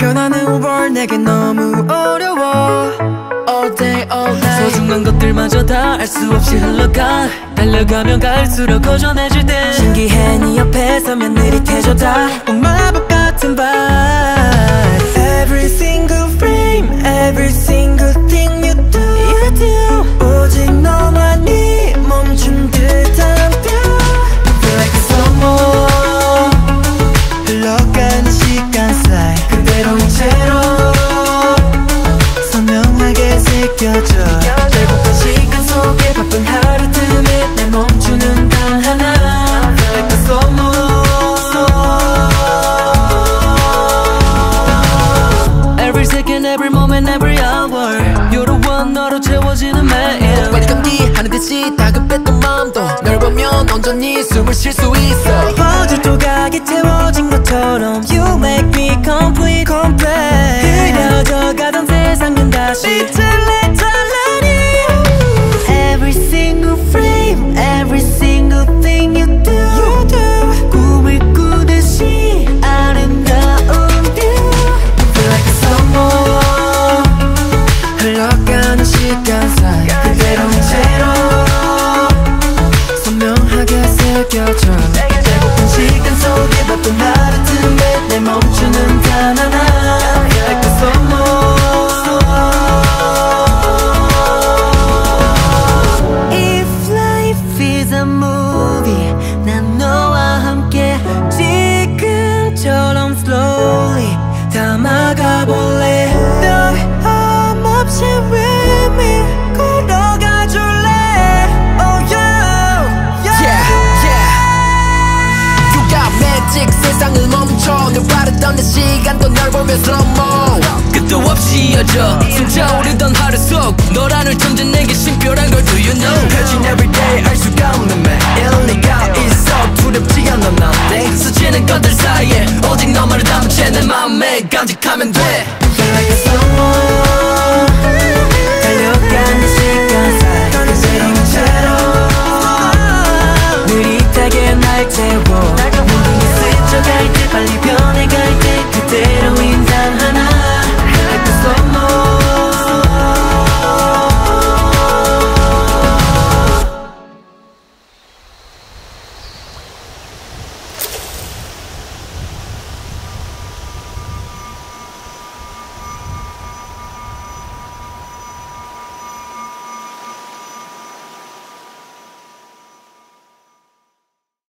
변하는 월 내겐 너무 어려워. All day all night 소중한 것들마저 다 알 수 없이 흘러가. 달려가면 갈수록 고전해질 때 신기해 네 옆에 서면 느릿해져 다 마법 같은 vibe. Every single frame, every single thing you do, you do. 오직 너만이 멈춘 듯한 feel. Feel like it's no more. 흘러가는 시간 사이 그대로인 채로 선명하게 새겨져. 배고픈 시간 속에 바쁜 하루 틈에 날 멈추는 단 하나. Feel like it's no more. Every second, every moment, every hour You're the one 너로 채워지는 매일. welcome 하는 듯이 다급했던 마음도 널 보면 온전히 숨을 쉴 수 있어. 퍼즐 조각이 채워진 것처럼 You make me complete, complete. 흐려져 가던 세상은 다시 빛을 내 찬란히. Every single frame, every single thing you do, you do. 꿈을 꾸듯이 아름다운 view. Feel like it's no more. 흘러가는 시간 사이 그대로인 채로 선명하게 새겨져. 배고픈 시간 속에 바쁜 하루 틈에 내 멈추는 단 하나. Feel like it's no more. If life is a movie 난 너와 함께 지금처럼 slowly 담아가 볼래. 너 없이 with me 걸어가 줄래. Oh yeah, yeah. You got magic. 세상을 멈춰 늘 바르던 내 시간도 널 보며 slow mo. 끝도 없이 이어져 숨차오르던 하루 속 너라는 존재 내게 심표란 걸 do you know. 펼친 everyday 알 수가 없는 매일 네가 있어 두렵지 않아 nothing. 스치는 것들 사이에 오직 너만을 담은 채 내 맘에 간직하면 돼.